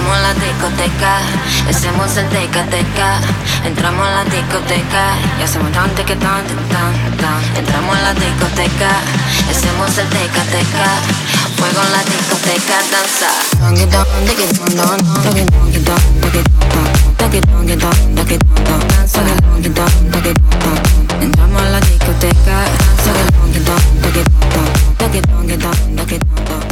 Entramos a la discoteca, hacemos el teca-teca. Entramos a la discoteca y hacemos tan teque tan tan tan. Entramos a la discoteca, hacemos el teca-teca. Fuego en la discoteca, danza. Entramos a la discoteca,